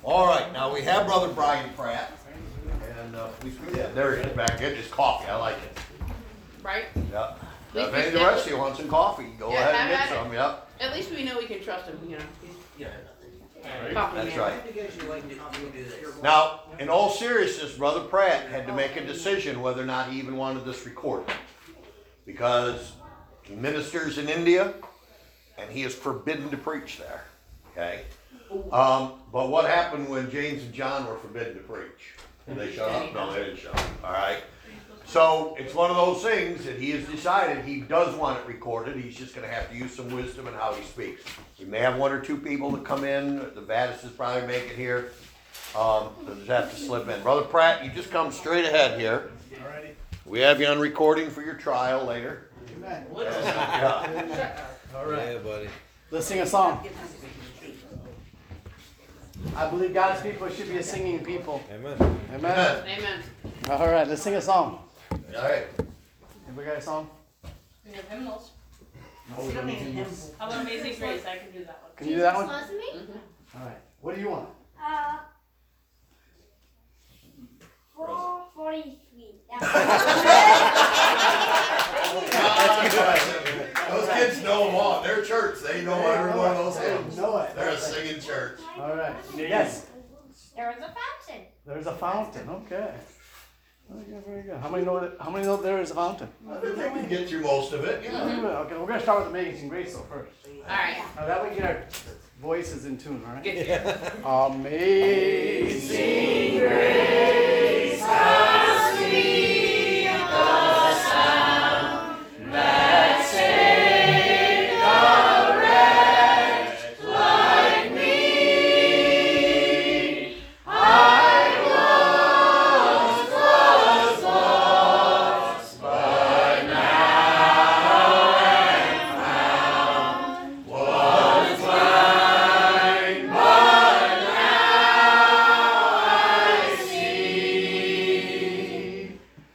All right, now we have Brother Brian Pratt, and there he is back there. Just coffee, I like it. Right? Yep. Least If we any of the stick rest of you want some coffee, go Yeah, ahead and have get at it. some. Yep. At least we know we can trust him, you know. He's coffee That's man. right. Now, in all seriousness, Brother Pratt had to make a decision whether or not he even wanted this recorded, because he ministers in India, and he is forbidden to preach there. Okay. But what happened when James and John were forbidden to preach? Did they shut up? No, they didn't shut up. All right. So it's one of those things that he has decided he does want it recorded. He's just going to have to use some wisdom in how he speaks. We may have one or two people that come in. The Vadis probably make it here. They'll just have to slip in. Brother Pratt, you just come straight ahead here. Alrighty. We have you on recording for your trial later. Amen. Yeah. All right. Yeah, buddy. Let's sing a song. I believe God's people should be a singing people. Amen. Amen. Amen. All right, let's sing a song. All right. Anybody got a song? We have hymnals. No, we don't need hymns. How about Amazing Grace? I can do that one. Can you do that one? Loves me? All right. What do you want? 443. Those kids know them all. They're church. They know every one of those hymns. Know it. They're a singing church. All right. Yes. There was a fountain. There's a fountain. Okay. Very good. Very good. How many know there is a fountain? They can get through most of it. Yeah. Okay. We're gonna start with Amazing Grace though first. Alright. Now that way we get our voices in tune. All right. Get you. Amazing Grace, how sweet the sound that saved a wretch like me. I once was lost, but now am found. Was blind, but now I see.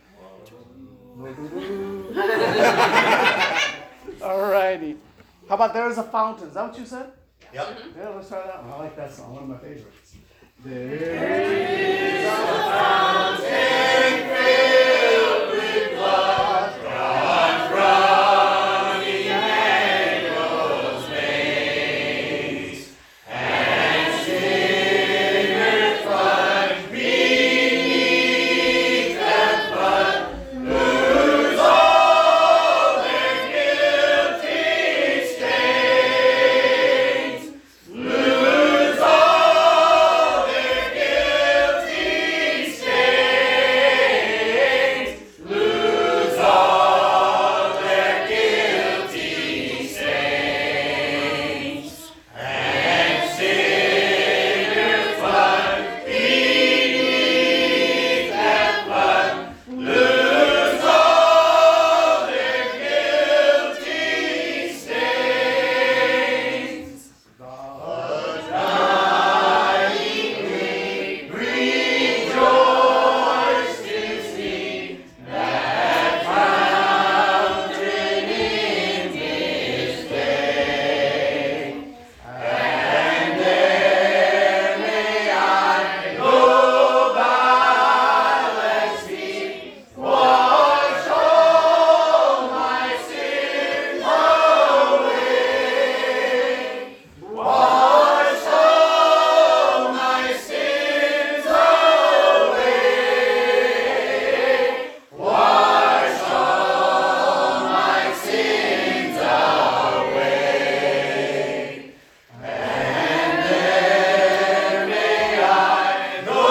Alrighty. How about There Is a Fountain? Is that what you said? Yep. Yeah, let's try that one. I like that song. One of my favorites. There is a fountain filled with blood, drawn from Emmanuel's veins, and sinners plunged beneath that flood lose all their guilty stains, lose all their guilty stains, lose all their guilty stains, and sinners plunged beneath that flood lose all their guilty stains. The dying rejoice to see that fountain in His day, and there may I go by, let's see, wash all my sins away, wash all my sins away, wash all my sins away, and there may I go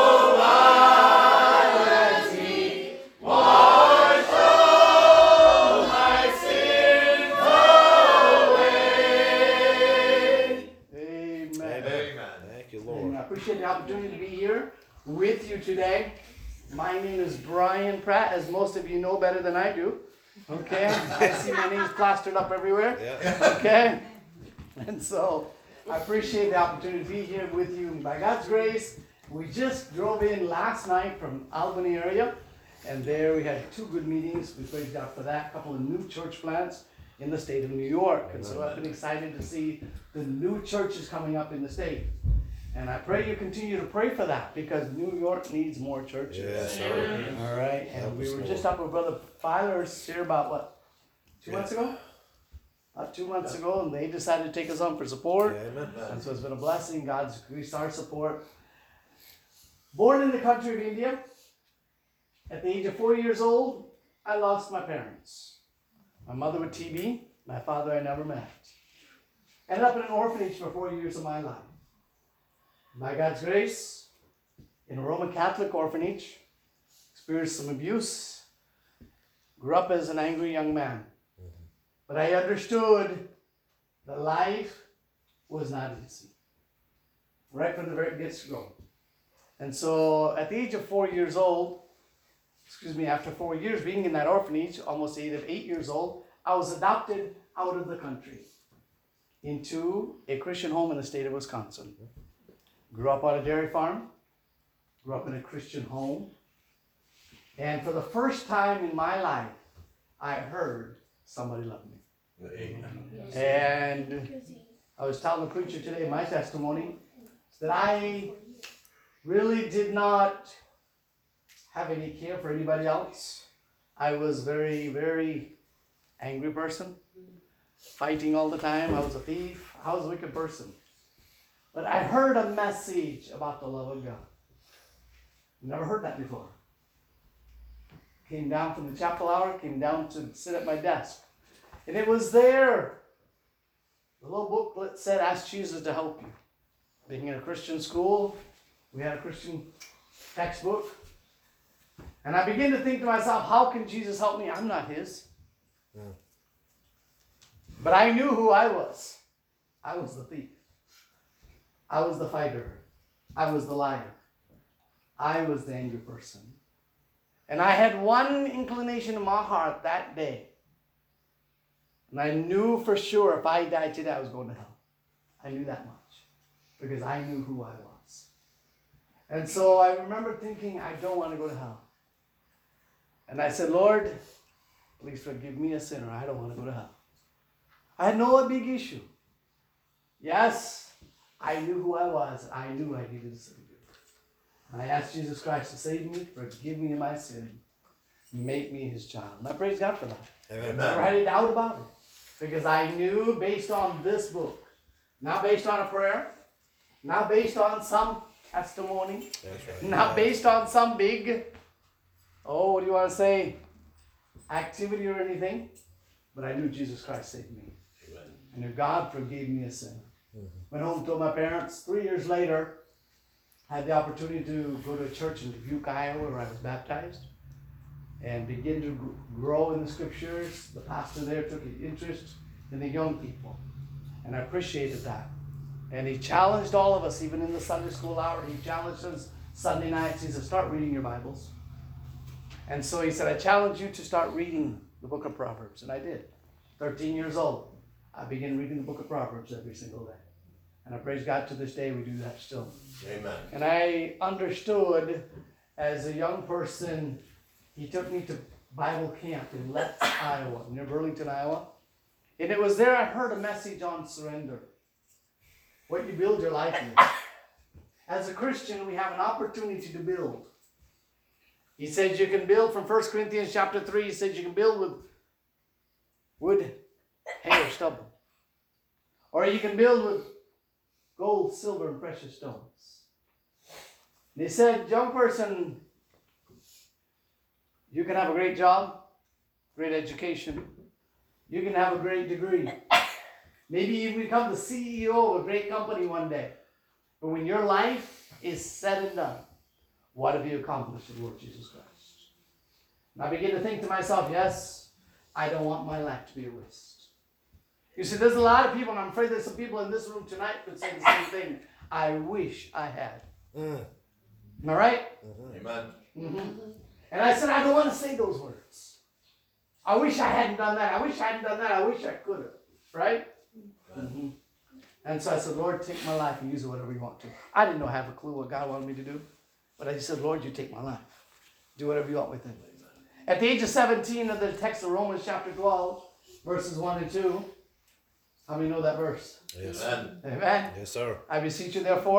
by, let's see, wash all my sins away. Amen. Amen. Thank you, And Lord. I appreciate the opportunity to be here with you today. My name is Brian Pratt, as most of you know better than I do. Okay? I see my name's plastered up everywhere. Yeah. Okay? And so I appreciate the opportunity to be here with you. By God's grace, we just drove in last night from Albany area, and there we had 2 good meetings. We praised God for that. A couple of new church plants in the state of New York. And so I've been excited to see the new churches coming up in the state. And I pray you continue to pray for that because New York needs more churches. Yes, sir. All right. And Help we us, were Lord. just up with Brother Filer's here about what? 2 Yeah. months ago? About 2 months ago, and they decided to take us on for support. Yeah, amen. And so it's been a blessing. God's increased our support. Born in the country of India, at the age of 4 years old, I lost my parents. My mother with TB, my father I never met. Ended up in an orphanage for 4 years of my life. By God's grace, in a Roman Catholic orphanage, experienced some abuse, grew up as an angry young man. But I understood that life was not easy. Right from the very get-go. And so at the age of 4 years old, after 4 years being in that orphanage, almost the age of 8 years old, I was adopted out of the country into a Christian home in the state of Wisconsin. Grew up on a dairy farm, grew up in a Christian home, and for the first time in my life, I heard somebody love me. And I was telling the preacher today my testimony that I really did not have any care for anybody else. I was very, very angry person, fighting all the time. I was a thief. I was a wicked person. But I heard a message about the love of God. Never heard that before. Came down from the chapel hour, came down to sit at my desk. And it was there. The little booklet said, ask Jesus to help you. Being in a Christian school, we had a Christian textbook. And I began to think to myself, how can Jesus help me? I'm not his. But I knew who I was. I was the thief. I was the fighter. I was the liar. I was the angry person. And I had one inclination in my heart that day. And I knew for sure if I died today, I was going to hell. I knew that much. Because I knew who I was. And so I remember thinking, I don't want to go to hell. And I said, Lord, please forgive me a sinner. I don't want to go to hell. I had no big issue. Yes, I knew who I was. I knew I needed a Savior. And I asked Jesus Christ to save me, forgive me of my sin, make me his child. And I praise God for that. Amen. Never had any doubt about it. Because I knew based on this book, not based on a prayer, not based on some testimony, That's right. not based on some big, what do you want to say, activity or anything, but I knew Jesus Christ saved me. Amen. I knew God forgave me a sin. Went home, told my parents. 3 years later, I had the opportunity to go to a church in Dubuque, Iowa, where I was baptized and begin to grow in the scriptures. The pastor there took an interest in the young people, and I appreciated that. And he challenged all of us, even in the Sunday school hour. He challenged us Sunday nights. He said, start reading your Bibles. And so he said, I challenge you to start reading the book of Proverbs. And I did. 13 years old, I began reading the book of Proverbs every single day. And I praise God to this day we do that still. Amen. And I understood as a young person, he took me to Bible camp in Letts, Iowa, near Burlington, Iowa. And it was there I heard a message on surrender. What you build your life with. As a Christian, we have an opportunity to build. He says you can build from 1 Corinthians chapter 3. He says you can build with wood, hay, or stubble. Or you can build with gold, silver, and precious stones. And he said, young person, you can have a great job, great education. You can have a great degree. Maybe you become the CEO of a great company one day. But when your life is said and done, what have you accomplished in the Lord Jesus Christ? And I begin to think to myself, yes, I don't want my life to be a waste. You see, there's a lot of people, and I'm afraid there's some people in this room tonight that say the same thing. I wish I had. Am I right? Amen. Mm-hmm. And I said, I don't want to say those words. I wish I hadn't done that. I wish I hadn't done that. I wish I could have. Right? Mm-hmm. And so I said, Lord, take my life and use it whatever you want to. I didn't have a clue what God wanted me to do. But I just said, Lord, you take my life. Do whatever you want with it. At the age of 17, in the text of Romans chapter 12, verses 1 and 2. How many know that verse? Yes. Amen. Amen. Yes, sir. I beseech you, therefore,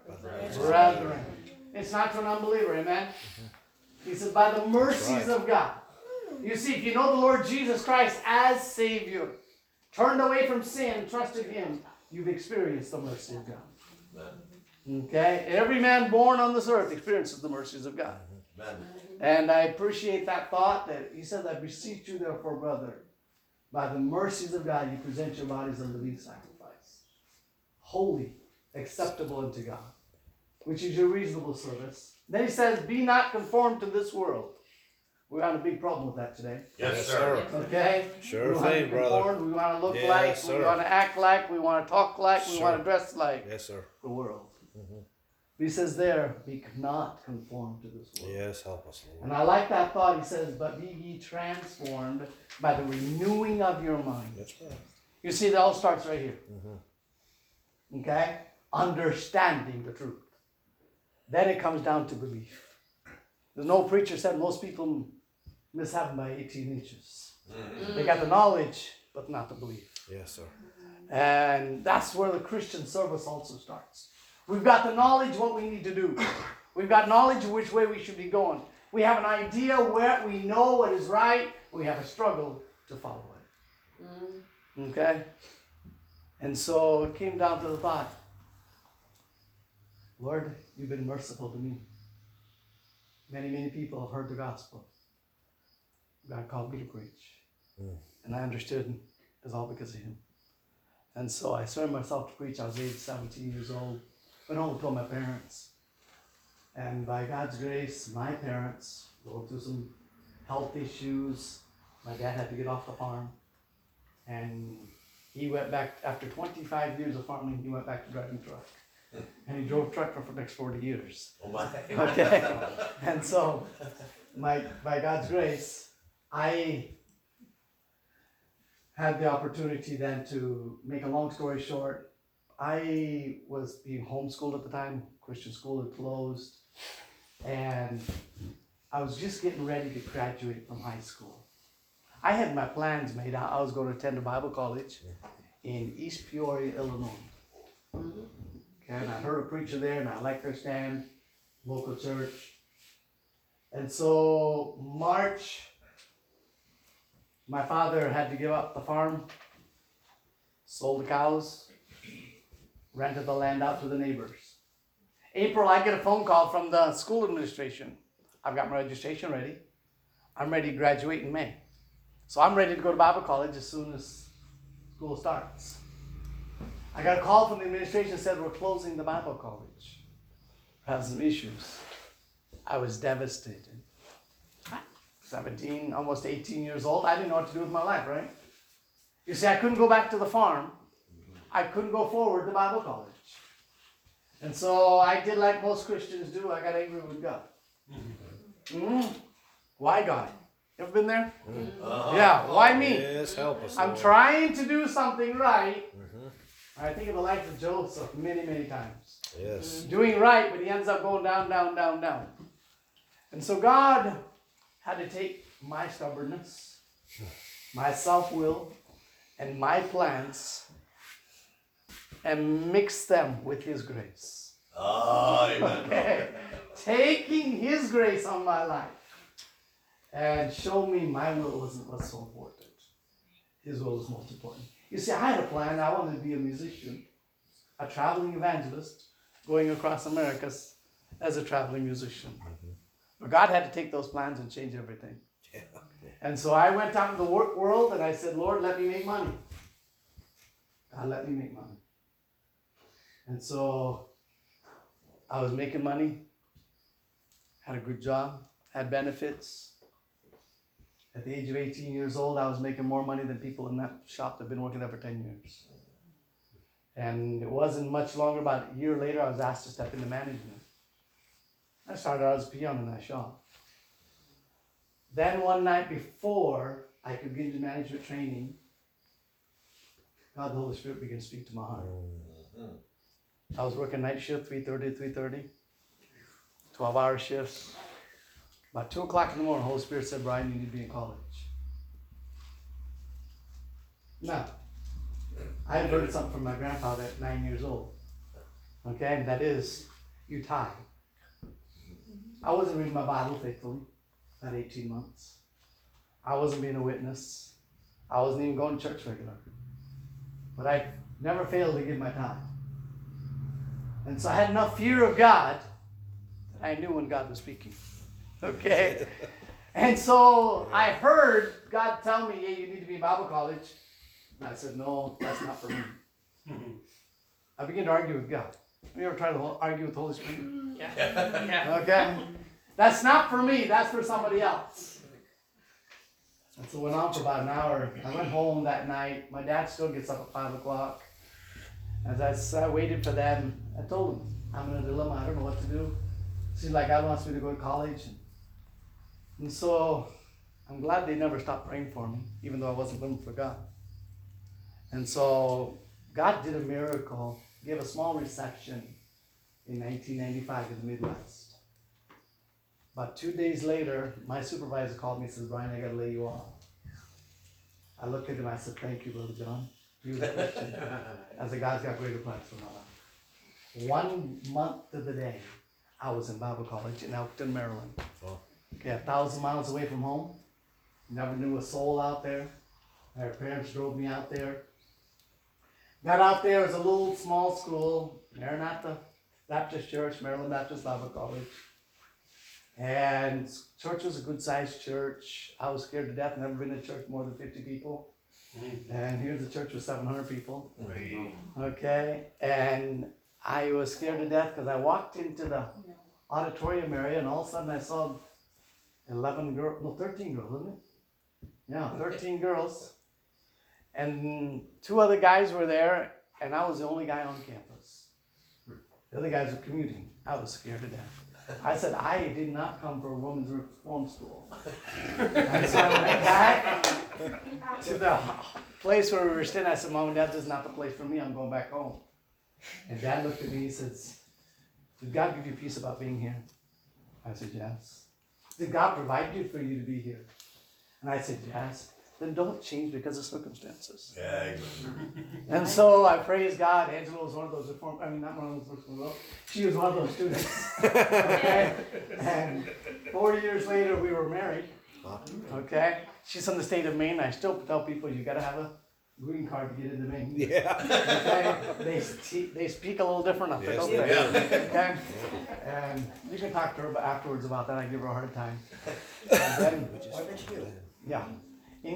Brethren. It's not to an unbeliever, amen? He says, by the mercies of God. You see, if you know the Lord Jesus Christ as Savior, turned away from sin, trusted Him, you've experienced the mercy of God. Okay? Every man born on this earth experiences the mercies of God. And I appreciate that thought that he said, I beseech you therefore, brother, by the mercies of God, you present your bodies a living sacrifice, holy, acceptable unto God, which is your reasonable service. Then he says, be not conformed to this world. We're having a big problem with that today. Yes, sir. Okay? Sure we want to thing, be brother. conformed, we want to look Yes, like, sir. we want to act like, we want to talk like, we Sure. want to dress like Yes, sir. the world. He says there, be not conformed to this world. Yes, help us, Lord. And I like that thought. He says, but be ye transformed by the renewing of your mind. That's right. You see, it all starts right here. Okay? Understanding the truth. Then it comes down to belief. There's no preacher said most people miss heaven by 18 inches. They got the knowledge, but not the belief. Yes, sir. And that's where the Christian service also starts. We've got the knowledge what we need to do. We've got knowledge of which way we should be going. We have an idea where we know what is right. We have a struggle to follow it. Okay? And so it came down to the thought, Lord, you've been merciful to me. Many, many people have heard the gospel. God called me to preach. And I understood it's all because of Him. And so I surrendered myself to preach. I was age 17 years old. Went home and told my parents. And by God's grace, my parents going through some health issues. My dad had to get off the farm. And he went back, after 25 years of farming, he went back to driving truck. And he drove truck for the next 40 years. Oh my. Okay? And so, by God's grace, I had the opportunity then to make a long story short. I was being homeschooled at the time. Christian school had closed. And I was just getting ready to graduate from high school. I had my plans made out. I was going to attend a Bible college in East Peoria, Illinois. Okay, and I heard a preacher there, and I liked their stand, local church. And so March, my father had to give up the farm, sold the cows, rented the land out to the neighbors. April, I get a phone call from the school administration. I've got my registration ready. I'm ready to graduate in May. So I'm ready to go to Bible college as soon as school starts. I got a call from the administration that said we're closing the Bible college. We have some issues. I was devastated. 17, almost 18 years old. I didn't know what to do with my life, right? You see, I couldn't go back to the farm. I couldn't go forward to Bible college. And so I did like most Christians do. I got angry with God. Why God? Ever been there? Yeah, why me? Yes, help us, I'm Lord. trying to do something right. I think of the life of Joseph many, many times. Yes. Doing right, but he ends up going down, down, down, down. And so God had to take my stubbornness, my self-will, and my plans and mix them with His grace. Okay. Taking His grace on my life and show me my will wasn't what's so important. His will is most important. You see, I had a plan. I wanted to be a musician, a traveling evangelist, going across America as a traveling musician. But God had to take those plans and change everything. And so I went out in the work world and I said, Lord, let me make money. God, let me make money. And so I was making money, had a good job, had benefits. At the age of 18 years old, I was making more money than people in that shop that had been working there for 10 years. And it wasn't much longer, about a year later, I was asked to step into management. I started out as a peon in that shop. Then one night before I could get into management training, God, the Holy Spirit began to speak to my heart. I was working night shift, 3:30 to 3:30, 12-hour shifts. About 2 o'clock in the morning, the Holy Spirit said, Brian, you need to be in college. Now, I had learned something from my grandfather at 9 years old. Okay, and that is, you tithe. I wasn't reading my Bible faithfully that 18 months. I wasn't being a witness. I wasn't even going to church regular. But I never failed to give my tithe. And so I had enough fear of God that I knew when God was speaking. Okay? And so I heard God tell me, hey, you need to be in Bible college. And I said, no, that's not for me. I began to argue with God. Have you ever tried to argue with the Holy Spirit? Yeah. Okay? That's not for me. That's for somebody else. And so it went on for about an hour. I went home that night. My dad still gets up at 5 o'clock. As I waited for them, I told him, I'm in a dilemma. I don't know what to do. Seems like God wants me to go to college. And so I'm glad they never stopped praying for me, even though I wasn't living for God. And so God did a miracle, gave a small reception in 1995 in the Midwest. About 2 days later, my supervisor called me and says, Brian, I got to lay you off. I looked at him, I said, thank you, Brother John. He was a Christian. I said, God's got greater plans for my life. 1 month to the day, I was in Bible college in Elkton, Maryland. Oh. Okay, 1,000 miles away from home. Never knew a soul out there. My parents drove me out there. Got out there as a little small school, Maranatha Baptist Church, Maryland Baptist Bible College. And church was a good sized church. I was scared to death, never been to church more than 50 people. And here's a church with 700 people. Okay, and I was scared to death because I walked into the auditorium area and all of a sudden I saw 13 girls, wasn't it? Yeah, 13 girls. And 2 other guys were there, and I was the only guy on campus. The other guys were commuting. I was scared to death. I said, I did not come for a women's reform school. And so I went back to the place where we were staying. I said, Mom and Dad, this is not the place for me. I'm going back home. And Dad looked at me and says, did God give you peace about being here? I said, yes. Did God provide you for you to be here? And I said, yes. Then don't change because of circumstances. Yeah. And so I praise God. Angela was one of those not one of those, she was one of those students. Okay? And 4 years later, we were married. Okay? She's from the state of Maine. I still tell people you got to have a green card to get into Maine. Yeah. Okay? They speak a little different up there, don't they? Okay? And you can talk to her afterwards about that. I give her a hard time. And then, yeah. In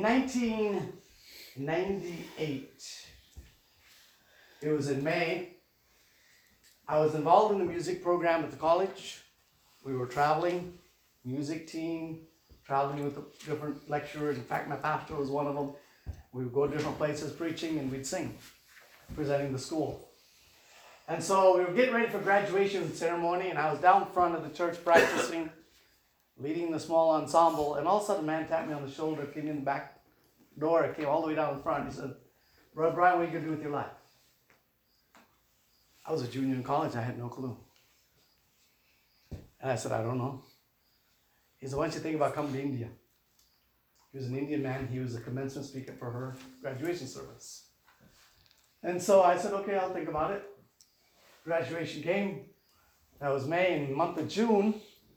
1998, it was in May, I was involved in the music program at the college. We were traveling, music team, traveling with the different lecturers. In fact, my pastor was one of them. We would go to different places preaching and we'd sing, presenting the school. And so we were getting ready for graduation ceremony, and I was down front of the church practicing, leading the small ensemble, and all of a sudden a man tapped me on the shoulder, came in the back door, I came all the way down in front. He said, Brother Brian, what are you going to do with your life? I was a junior in college, I had no clue. And I said, I don't know. He said, why don't you think about coming to India? He was an Indian man, he was a commencement speaker for her graduation service. And so I said, okay, I'll think about it. Graduation came, that was May, in the month of June,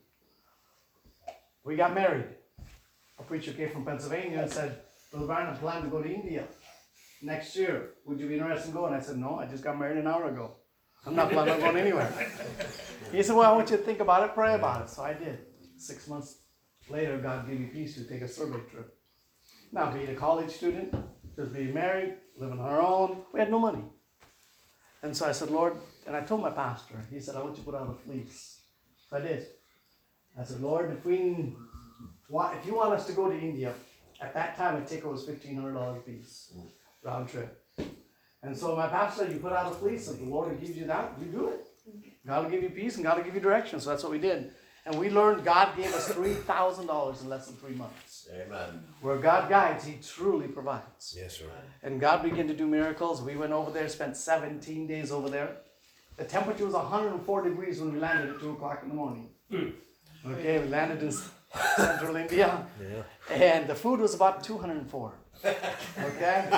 we got married. A preacher came from Pennsylvania and said, Brother Brian, I plan to go to India next year. Would you be interested in going? I said, no, I just got married an hour ago. I'm not planning on going anywhere. He said, well, I want you to think about it, pray about it. So I did. 6 months later, God gave me peace to take a survey trip. Now, being a college student, just being married, living on our own, we had no money. And so I said, Lord, and I told my pastor, he said, I want you to put out a fleece. So I did. I said, Lord, if you want us to go to India, at that time a ticket was $1,500 a piece, round trip. And so my pastor said, you put out a fleece, if the Lord gives you that, you do it. God will give you peace and God will give you direction. So that's what we did. And we learned God gave us $3,000 in less than 3 months. Amen. Where God guides, He truly provides. Yes, sir. And God began to do miracles. We went over there, spent 17 days over there. The temperature was 104 degrees when we landed at 2 o'clock in the morning. Okay, we landed in central India. Yeah. And the food was about 204. Okay?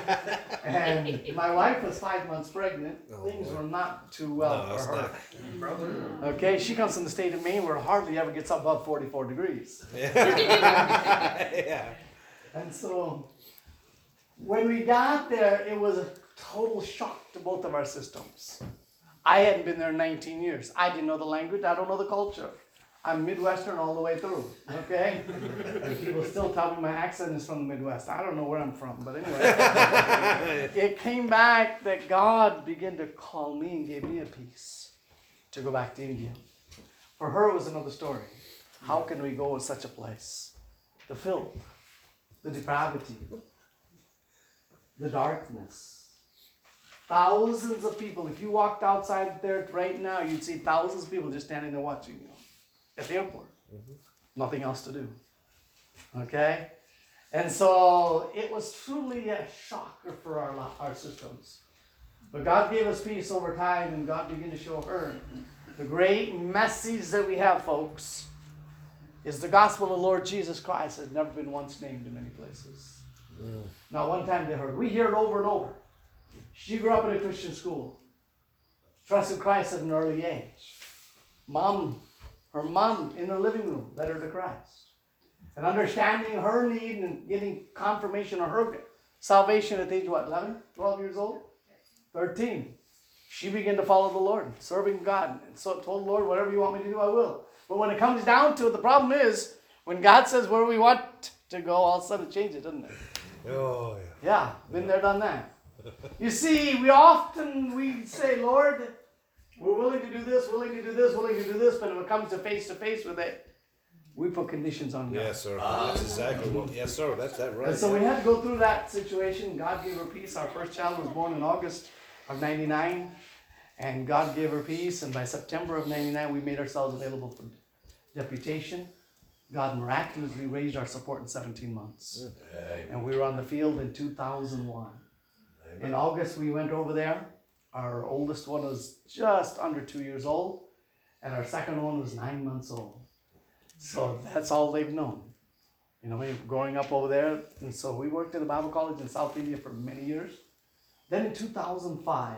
And my wife was 5 months pregnant. Things were not too well No, it's for her. not. Okay, she comes from the state of Maine where it hardly ever gets above 44 degrees. Yeah. And so when we got there, it was a total shock to both of our systems. I hadn't been there in 19 years. I didn't know the language. I don't know the culture. I'm Midwestern all the way through, okay? And people still tell me my accent is from the Midwest. I don't know where I'm from, but anyway. It came back that God began to call me and gave me a peace to go back to India. For her, it was another story. How can we go to such a place? The filth, the depravity, the darkness. Thousands of people. If you walked outside there right now, you'd see thousands of people just standing there watching you at the airport. Nothing else to do. Okay? And so it was truly a shocker for our systems. But God gave us peace over time, and God began to show her. The great message that we have, folks, is the gospel of the Lord Jesus Christ has never been once named in many places. Not one time they heard. We hear it over and over. She grew up in a Christian school. Trusted Christ at an early age. Her mom in her living room led her to Christ. And understanding her need and getting confirmation of her salvation at the age of what, 11, 12 years old? 13. She began to follow the Lord, serving God. And so told the Lord, whatever you want me to do, I will. But when it comes down to it, the problem is, when God says where we want to go, all of a sudden it changes, doesn't it? Oh, yeah. Yeah, been there, done that. You see, we say, Lord, we're willing to do this, willing to do this, willing to do this, but when it comes to face with it, we put conditions on God. Yes, sir. That's exactly what. Yes, sir. That's that right. And so we had to go through that situation. God gave her peace. Our first child was born in August of 99. And God gave her peace. And by September of 99, we made ourselves available for deputation. God miraculously raised our support in 17 months. And we were on the field in 2001. In August, we went over there. Our oldest one was just under 2 years old. And our second one was 9 months old. So that's all they've known. You know, growing up over there. And so we worked at a Bible college in South India for many years. Then in 2005,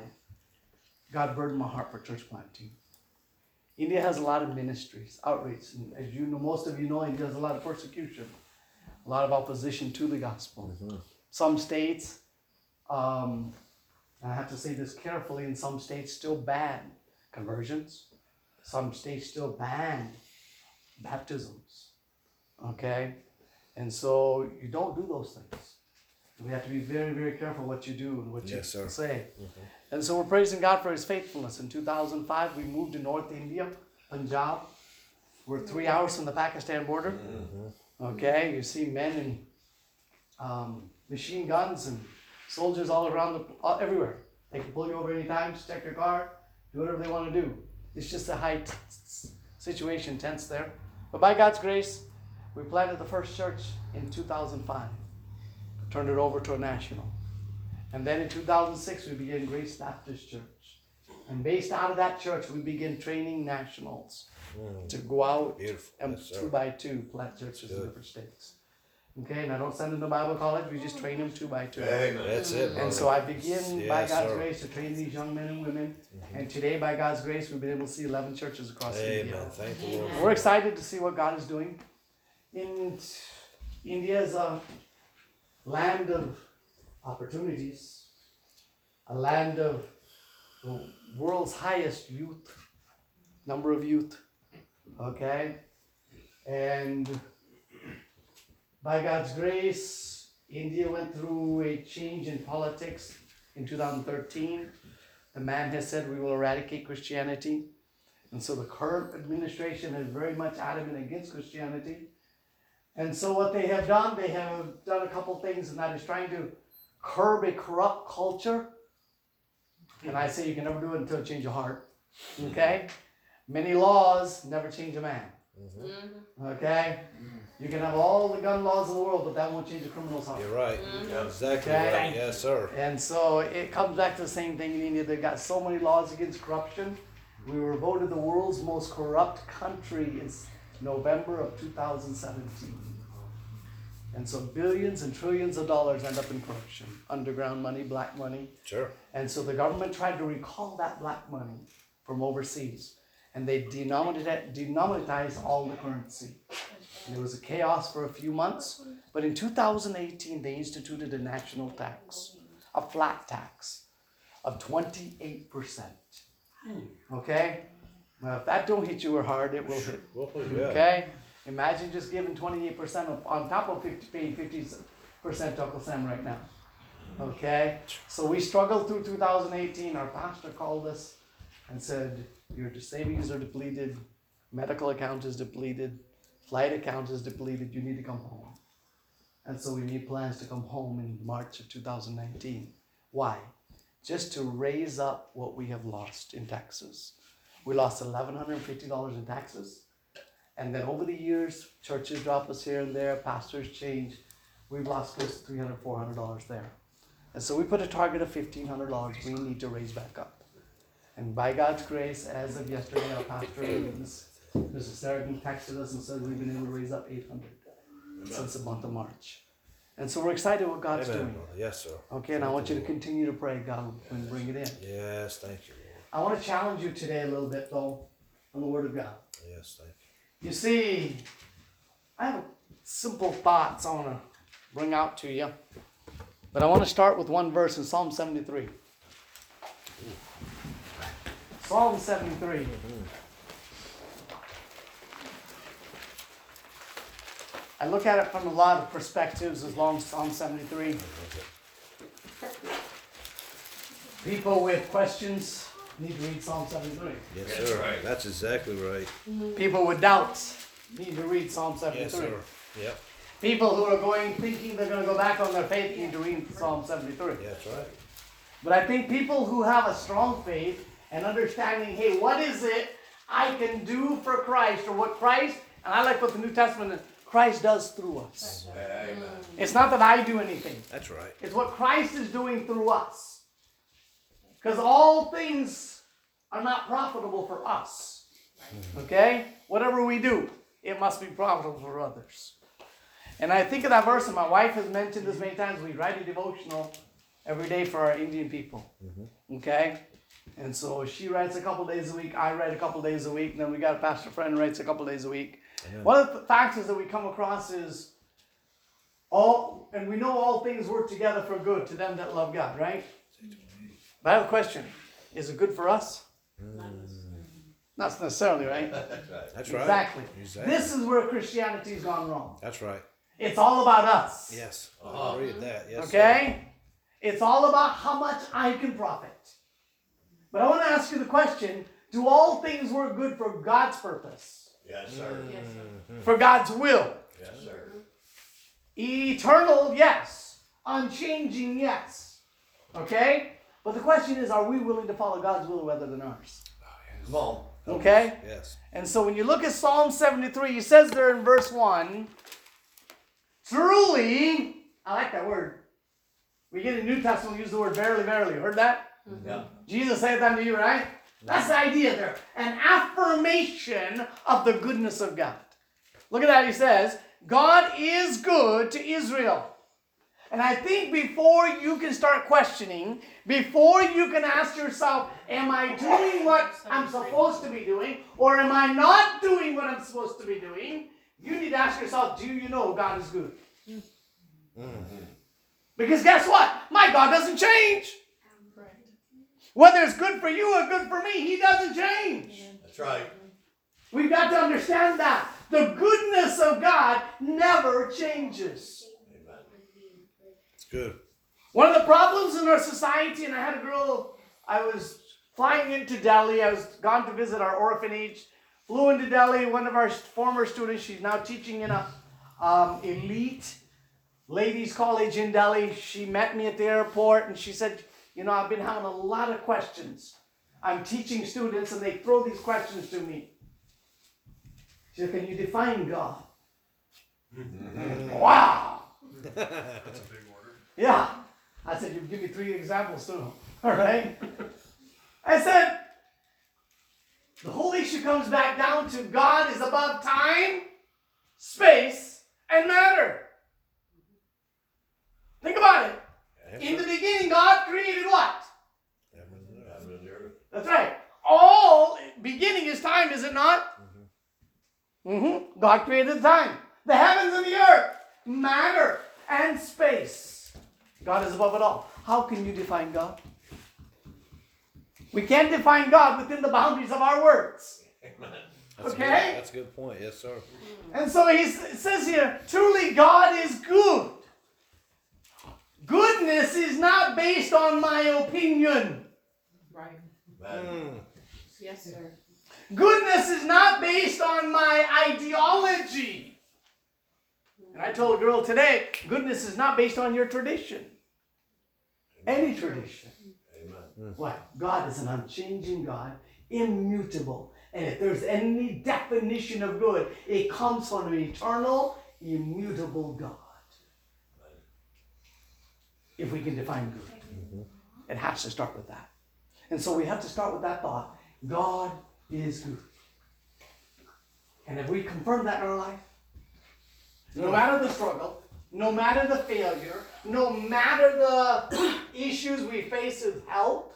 God burdened my heart for church planting. India has a lot of ministries, outreach. And as you know, most of you know, India has a lot of persecution, a lot of opposition to the gospel. Some states, and I have to say this carefully, in some states still ban conversions. Some states still ban baptisms. Okay? And so you don't do those things. We have to be very, very careful what you do and what you say. And so we're praising God for His faithfulness. In 2005, we moved to North India, Punjab. We're 3 hours from the Pakistan border. Okay, you see men in machine guns and soldiers all around, everywhere. They can pull you over anytime, check your car, do whatever they want to do. It's just a high situation, tense there. But by God's grace, we planted the first church in 2005. Turned it over to a national. And then in 2006, we began Grace Baptist Church. And based out of that church, we began training nationals to go out and 2 by 2 plant churches in different states. Okay, and I don't send them to Bible college, we just train them 2 by 2. That's it, brother. And so I begin, by Yes, God's sir. grace, to train these young men and women. And today, by God's grace, we've been able to see 11 churches across India. Amen. Thank the Lord. We're excited to see what God is doing. India is a land of opportunities, a land of the world's highest number of youth, okay? And by God's grace, India went through a change in politics in 2013. The man has said we will eradicate Christianity. And so the current administration is very much adamant against Christianity. And so what they have done a couple things, and that is trying to curb a corrupt culture. And I say you can never do it until you change your heart. Okay? Many laws never change a man. Okay? You can have all the gun laws in the world, but that won't change a criminal's heart. You're right. Exactly Okay. right. Yes, sir. And so it comes back to the same thing in India. They've got so many laws against corruption. We were voted the world's most corrupt country in November of 2017. And so billions and trillions of dollars end up in corruption. Underground money, black money. Sure. And so the government tried to recall that black money from overseas. And they denominatized all the currency. And there was a chaos for a few months. But in 2018, they instituted a national tax, a flat tax of 28%. Okay? Now, if that don't hit you hard, it will hit. Well, yeah. Okay? Imagine just giving 28% on top of paying 50% to Uncle Sam right now. Okay? So we struggled through 2018. Our pastor called us and said, your savings are depleted, medical account is depleted, flight account is depleted, you need to come home. And so we made plans to come home in March of 2019. Why? Just to raise up what we have lost in taxes. We lost $1,150 in taxes. And then over the years, churches drop us here and there, pastors change. We've lost close to $300, $400 there. And so we put a target of $1,500 we need to raise back up. And by God's grace, as of yesterday, our pastor, Mrs. Saragin, texted us and said we've been able to raise up $800 since the month of March. And so we're excited what God's Amen, doing. brother. Yes, sir. Okay, and I want you to continue to pray God and bring it in. Yes, thank you, Lord. I want to challenge you today a little bit, though, on the Word of God. Yes, thank You see, I have simple thoughts I want to bring out to you. But I want to start with one verse in Psalm 73. Psalm 73. I look at it from a lot of perspectives as long as Psalm 73. People with questions need to read Psalm 73. you. Yes, sir. right. That's exactly right. People with doubts need to read Psalm 73. Yes, sir. Yep. People who are thinking they're going to go back on their faith need to read Psalm 73. Yeah, that's right. But I think people who have a strong faith and understanding, hey, what is it I can do for Christ, or what Christ, and I like what the New Testament, Christ does through us. Amen. It's not that I do anything. That's right. It's what Christ is doing through us. Because all things are not profitable for us. Okay? Whatever we do, it must be profitable for others. And I think of that verse, and my wife has mentioned this many times. We write a devotional every day for our Indian people. Okay? And so she writes a couple days a week, I write a couple days a week, and then we got a pastor friend who writes a couple days a week. Amen. One of the factors that we come across is and we know all things work together for good to them that love God, right? But I have a question. Is it good for us? Not necessarily, right? That's right. Exactly. Exactly. This is where Christianity's gone wrong. That's right. It's all about us. Yes. I agree with that. Yes. Okay? It's all about how much I can profit. But I want to ask you the question, do all things work good for God's purpose? Yes, sir. For God's will? Yes, sir. Eternal, yes. Unchanging, yes. Okay? But the question is, are we willing to follow God's will rather than ours? Come on. Okay? Yes. And so when you look at Psalm 73, he says there in verse 1, truly, I like that word. We get in the New Testament, we use the word verily, verily. Heard that? Yeah. Jesus said that to you, right? That's the idea there. An affirmation of the goodness of God. Look at that, he says, God is good to Israel. And I think before you can start questioning, before you can ask yourself, am I doing what I'm supposed to be doing, or am I not doing what I'm supposed to be doing, you need to ask yourself, do you know God is good? Because guess what? My God doesn't change. Whether it's good for you or good for me, He doesn't change. That's right. We've got to understand that. The goodness of God never changes. Amen. It's good. One of the problems in our society, and I had a girl, I was flying into Delhi, I was gone to visit our orphanage, flew into Delhi, one of our former students, she's now teaching in a elite ladies college in Delhi. She met me at the airport and she said, you know, I've been having a lot of questions. I'm teaching students and they throw these questions to me. She said, can you define God? Wow. That's a big order. Yeah. I said, you give me 3 examples too. All right. I said, the whole issue comes back down to God is above time, space, and matter. Think about it. In the beginning, God created what? That's right. All beginning is time, is it not? God created time. The heavens and the earth, matter and space. God is above it all. How can you define God? We can't define God within the boundaries of our words. Okay? That's a good point. Yes, sir. And so it says here, truly God is good. Goodness is not based on my opinion. Right. Mm. Yes, sir. Goodness is not based on my ideology. And I told a girl today, goodness is not based on your tradition. Any tradition. Amen. Why? God is an unchanging God, immutable. And if there's any definition of good, it comes from an eternal, immutable God. If we can define good. It has to start with that. And so we have to start with that thought. God is good. And if we confirm that in our life, no matter the struggle, no matter the failure, no matter the issues we face with health,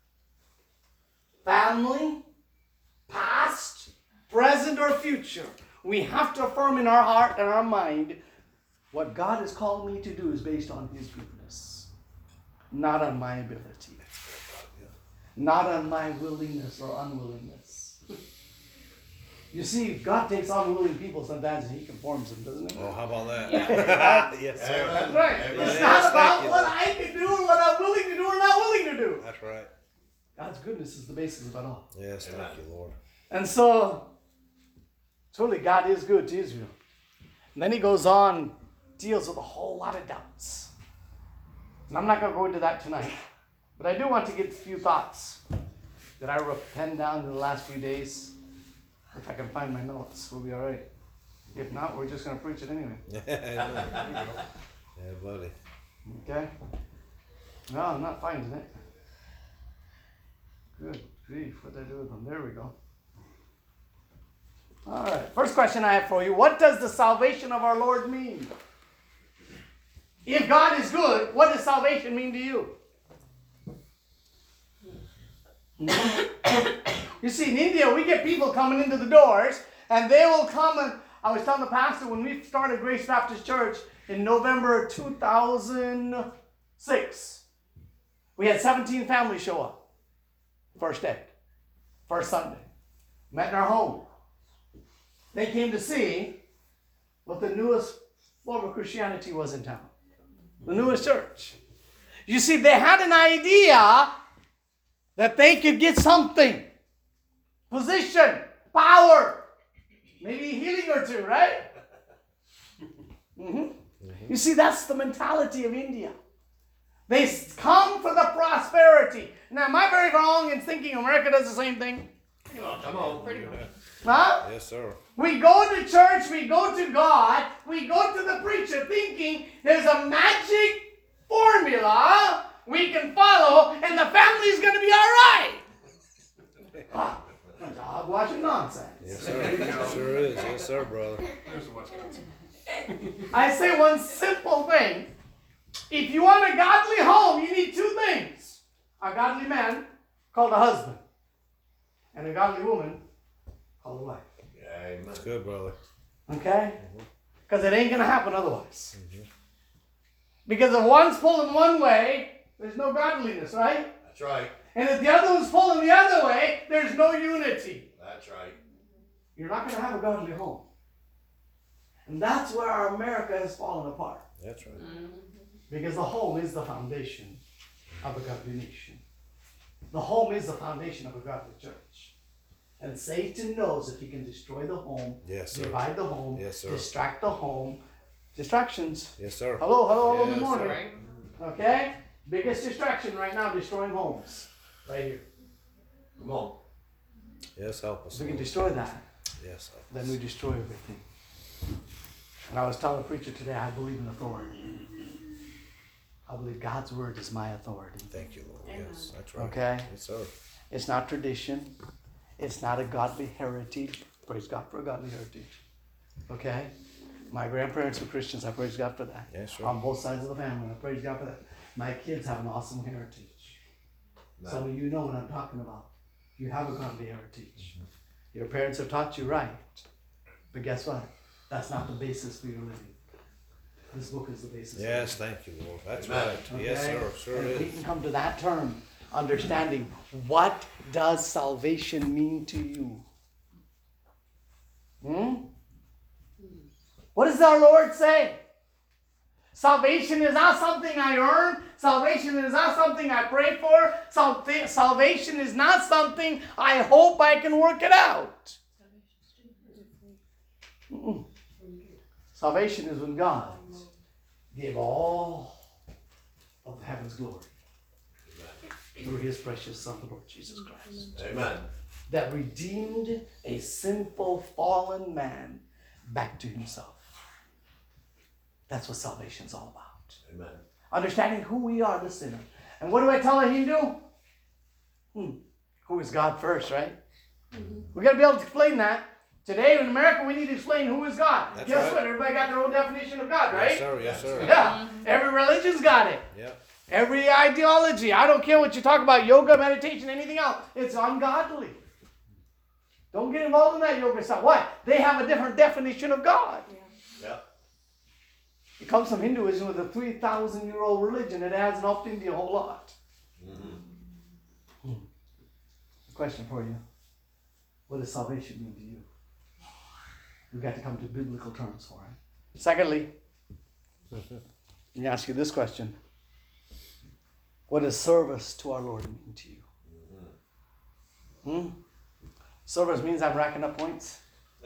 family, past, present, or future, we have to affirm in our heart and our mind what God has called me to do is based on His goodness, not on my ability, not on my willingness or unwillingness. You see, God takes unwilling people sometimes and He conforms them, doesn't He? Oh, how about that? Yeah. Yes, sir. That's right. Amen. It's not about Thank you. what I can do or what I'm willing to do or not willing to do. That's right. God's goodness is the basis of it all. Yes, thank you, Lord. And so, truly, God is good to Israel. And then He goes on, deals with a whole lot of doubts. And I'm not going to go into that tonight. But I do want to get a few thoughts that I wrote pen down in the last few days. If I can find my notes, we'll be all right. If not, we're just going to preach it anyway. Yeah, buddy. Okay? No, I'm not finding it. Good grief, what did I do with them? There we go. All right, first question I have for you. What does the salvation of our Lord mean? If God is good, what does salvation mean to you? You see, in India, we get people coming into the doors, and they will come and, I was telling the pastor when we started Grace Baptist Church in November 2006, we had 17 families show up. First day, first Sunday. Met in our home. They came to see what the newest form of Christianity was in town. The newest church. You see, they had an idea that they could get something. Position, power, maybe a healing or two, right? You see, that's the mentality of India. They come for the prosperity. Now, am I very wrong in thinking America does the same thing? Come on. Pretty much. Huh? Yes, sir. We go to church, we go to God, we go to the preacher thinking there's a magic formula we can follow and the family's going to be all right. Hogwashing nonsense. Yes, sir. Sure is. Yes, sir, brother. There's the Wisconsin. I say one simple thing. If you want a godly home, you need two things. A godly man called a husband. And a godly woman called a wife. Amen. That's good, brother. Okay? Because it ain't going to happen otherwise. Because if one's pulling one way, there's no godliness, right? That's right. And if the other one's pulling the other way, there's no unity. That's right. You're not going to have a godly home. And that's where our America has fallen apart. That's right. Because the home is the foundation of a godly nation. The home is the foundation of a godly church. And Satan knows if he can destroy the home, Yes, sir. divide the home, Yes, sir. distract the home, distractions. Yes, sir. Hello, good Yes, morning. Right? Okay? Biggest distraction right now, destroying homes. Right here. Come on. Yes, help us. If we can Lord. destroy that, Yes, help then us. we destroy everything. And I was telling the preacher today, I believe in authority. I believe God's word is my authority. Thank you, Lord. Yes, that's right. Okay? Yes, sir. It's not tradition. It's not a godly heritage. Praise God for a godly heritage. Okay? My grandparents were Christians. I praise God for that. Yeah, sure. On both sides of the family. I praise God for that. My kids have an awesome heritage. Some of you know what I'm talking about. You have a godly heritage. Your parents have taught you right. But guess what? That's not the basis for your living. This book is the basis. Yes, thank you, Lord. That's Amen. right. Yes, Okay? sir. Sure And if we is. can come to that term, understanding what does salvation mean to you? What does our Lord say? Salvation is not something I earn. Salvation is not something I pray for. Salvation is not something I hope I can work it out. Salvation is when God gave all of heaven's glory through his precious Son, the Lord Jesus Christ, Amen. that redeemed a sinful, fallen man back to himself. That's what salvation's all about. Amen. Understanding who we are, the sinner. And what do I tell a Hindu? Who is God first, right? We got to be able to explain that. Today in America, we need to explain who is God. That's Guess right. what? Everybody got their own definition of God, right? Yes, sir. Yes, sir. Yeah. Every religion's got it. Yep. Every ideology. I don't care what you talk about, yoga, meditation, anything else. It's ungodly. Don't get involved in that yoga stuff. Why? They have a different definition of God. Yeah. It comes from Hinduism with a 3,000-year-old religion. It hasn't helped India a whole lot. Question for you. What does salvation mean to you? We've got to come to biblical terms for it. Secondly, let me ask you this question. What does service to our Lord mean to you? Service means I'm racking up points.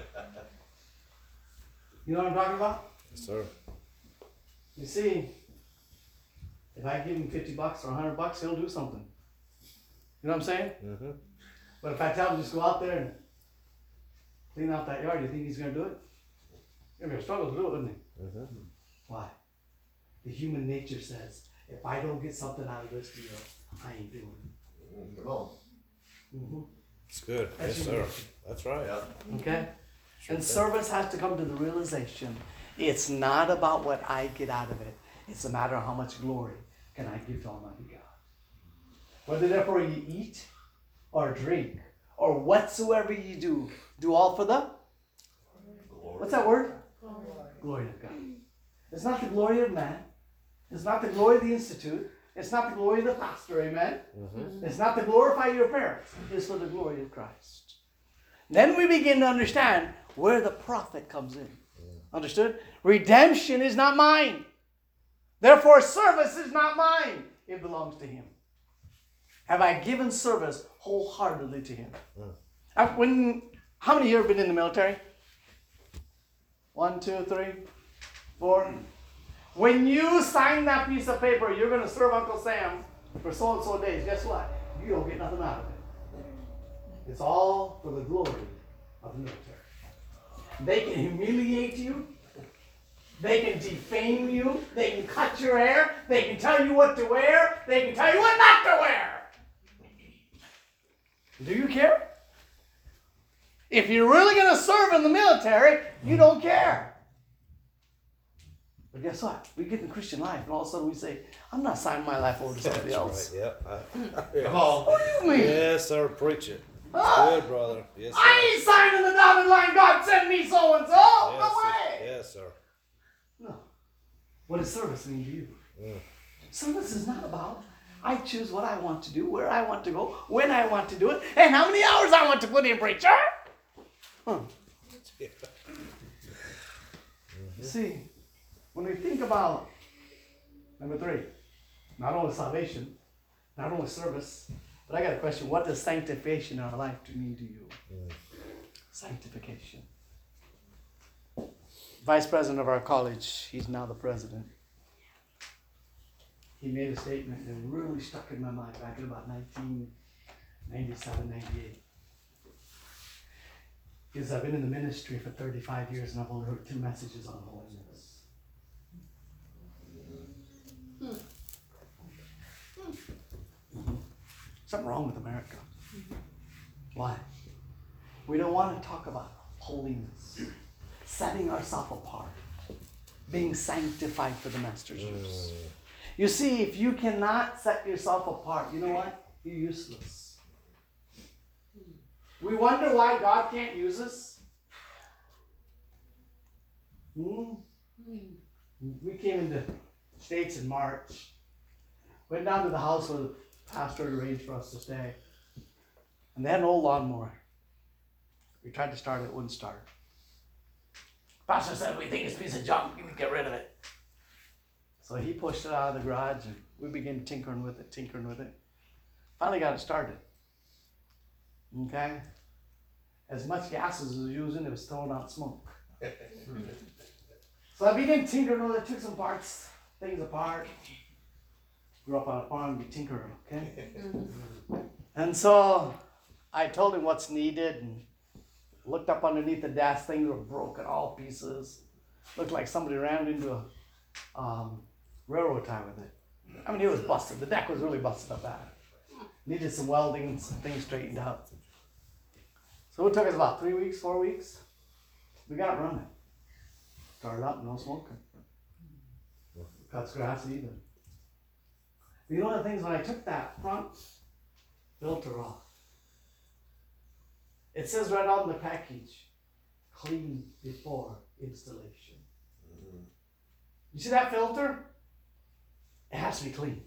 You know what I'm talking about? Yes, sir. You see, if I give him $50 or $100, he'll do something. You know what I'm saying? Mm-hmm. But if I tell him just go out there and clean out that yard, you think he's going to do it? He's going to struggle to do it, wouldn't he? Mm-hmm. Why? The human nature says, if I don't get something out of this deal, I ain't doing it. Come on. It's good. That's Yes, human sir. That's right. Yeah. Okay? Sure And thing. service has to come to the realization it's not about what I get out of it. It's a matter of how much glory can I give to Almighty God. Whether therefore you eat or drink or whatsoever you do all for the? What's that word? Glory of God. It's not the glory of man. It's not the glory of the institute. It's not the glory of the pastor, amen? It's not to glorify your parents. It's for the glory of Christ. Then we begin to understand where the profit comes in. Understood? Redemption is not mine. Therefore, service is not mine. It belongs to him. Have I given service wholeheartedly to him? How many here have been in the military? 1, 2, 3, 4. When you sign that piece of paper, you're going to serve Uncle Sam for so and so days. Guess what? You don't get nothing out of it. It's all for the glory of the military. They can humiliate you. They can defame you. They can cut your hair. They can tell you what to wear. They can tell you what not to wear. Do you care? If you're really going to serve in the military, you don't care. But guess what? We get in Christian life and all of a sudden we say, I'm not signing my life over to somebody else. Right. Yep. Come on. What do you mean? Yes, sir. Preach it. Huh? Good, brother. Yes, sir. I ain't signing the dotted line, God sent me so and so. Yes, No sir. way. Yes, sir. No. What does service mean to you? Service is not about I choose what I want to do, where I want to go, when I want to do it, and how many hours I want to put in, preacher. See, when we think about number 3, not only salvation, not only service, but I got a question. What does sanctification in our life mean to you? Sanctification. Vice president of our college, he's now the president. He made a statement that really stuck in my mind back in about 1997, 98. He says, I've been in the ministry for 35 years and I've only heard 2 messages on holiness. Something wrong with America. Why? We don't want to talk about holiness, setting ourselves apart. being sanctified for the master's use. You see, if you cannot set yourself apart, you know what? You're useless. We wonder why God can't use us. We came into States in March. Went down to the house where the pastor had arranged for us to stay. And they had an old lawnmower. We tried to start it, it wouldn't start. Pastor said, we think it's a piece of junk, you can get rid of it. So he pushed it out of the garage and we began tinkering with it. Finally got it started. Okay? As much gas as it was using, it was throwing out smoke. So I began tinkering with it, took some things apart. Grew up on a farm, be tinkering, okay? And so I told him what's needed and looked up underneath the dash. Things were broken, all pieces. Looked like somebody ran into a railroad tie with it. I mean, it was busted. The deck was really busted up bad. Needed some welding and some things straightened out. So it took us about 3 weeks, 4 weeks. We got it running. Started up, no smoking. Cuts grass even. But you know the things when I took that front filter off, it says right on the package, clean before installation. You see that filter? It has to be clean.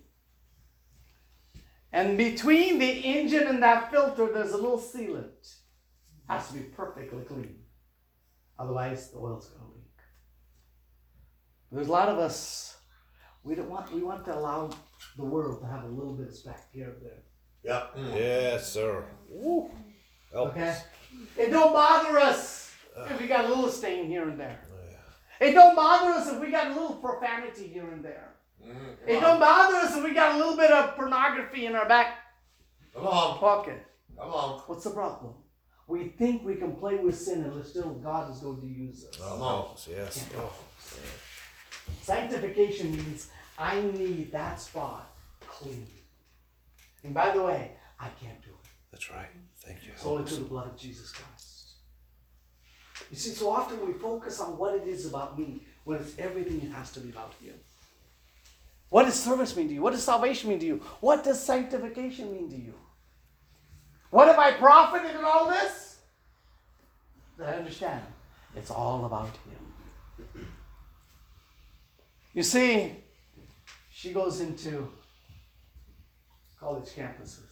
And between the engine and that filter, there's a little sealant. Has to be perfectly clean. Otherwise, the oil's going to leak. There's a lot of us, we want to allow the world to have a little bit of speck here or there. Yep. Yes, sir. Woo. Help Okay? us. It don't bother us if we got a little stain here and there. It don't bother us if we got a little profanity here and there. It don't bother us if we got a little bit of pornography in our back Come on. pocket. Come on. What's the problem? We think we can play with sin and still God is going to use us. Oh, help us, yes. Yeah. Oh. Sanctification means I need that spot clean. And by the way, I can't do it. That's right. Thank you. It's only through the blood of Jesus Christ. You see, so often we focus on what it is about me when it's everything it has to be about Him. What does service mean to you? What does salvation mean to you? What does sanctification mean to you? What have I profited in all this? That I understand. It's all about Him. You see, she goes into college campuses.